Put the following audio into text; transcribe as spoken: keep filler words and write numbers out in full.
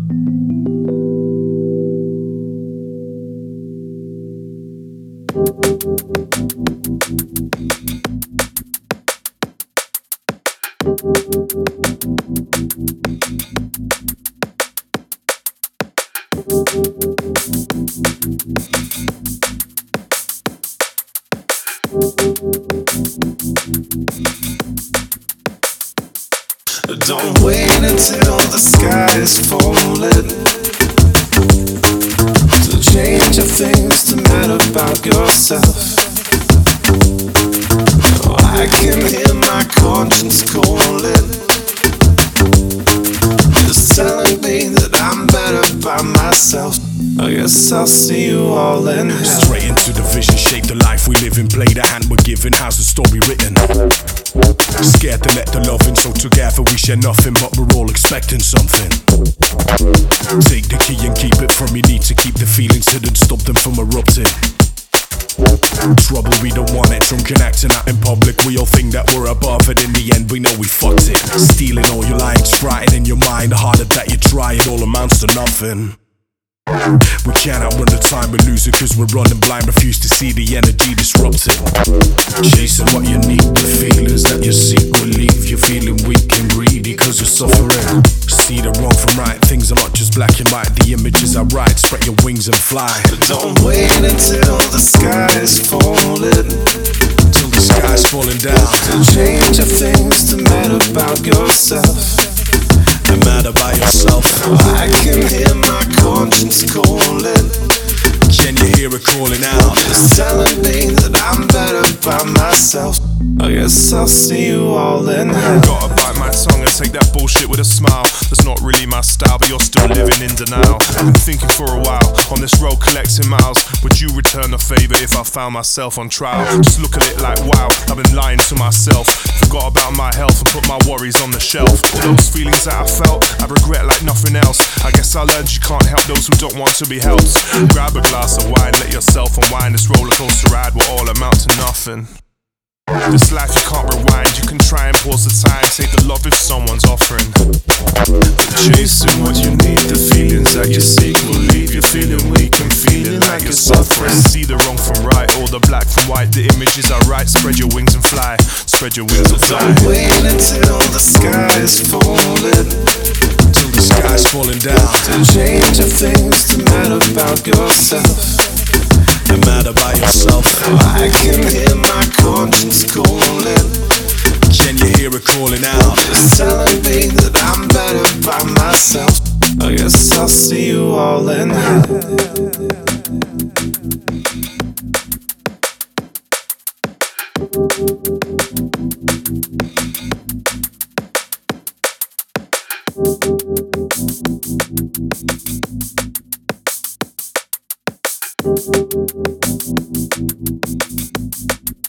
Don't wait until the sky is falling to change your things to matter about yourself. Oh, I can hear my conscience calling, just telling me that I'm better by myself. I guess I'll see you all in hell. Straight into the vision, shape the life we live in. Play the hand we're given, how's the story written? Scared to let the love in, so together we share nothing, but we're all expecting something. Take the key and keep it from your need to keep the feelings hidden, stop them from erupting. Trouble, we don't want it. Drunken acting out in public, we all think that we're above it. In the end we know we fucked it. Stealing all your lines, frightening your mind. The harder that you try, it all amounts to nothing. We can't outrun the time, we lose it cause we're running blind. Refuse to see the energy disrupted. Chasing what you need, the feelings that you seek will leave you feeling weak and greedy cause you're suffering. See the wrong from right, things are not just black and white. The images I write, spread your wings and fly. Don't wait until the sky is falling, till the sky's falling down, to change your things to matter about yourself. And matter by yourself. I can hear my conscience calling. Can you hear it calling out? Just telling me that I'm better by myself. I guess I'll see you all in hell. Gotta bite my tongue and take that bullshit with a smile. That's not really my style, but you're still living in denial. I've been thinking for a while, on this road collecting miles. Would you return the favour if I found myself on trial? Just look at it like wow, I've been lying to myself. Forgot about my health and put my worries on the shelf. All those feelings that I felt, I regret like nothing else. I guess I learned you can't help those who don't want to be helped. Grab a glass of wine, let yourself unwind. This roller coaster ride will all amount to nothing. This life you can't rewind, you can try and pause the time. Take the love if someone's offering. Chasing what you need, the feelings that you seek will leave you feeling weak and feeling like you're suffering. See the wrong from right, or the black from white. The images are right, spread your wings and fly. Spread your wings and fly. Don't wait until the sky is falling, till the sky's falling down, to change your things to matter about yourself. And matter by yourself. I can hear my conscience calling. Can you hear it calling out? Just telling me that I'm better by myself. I guess I'll see you all in hell.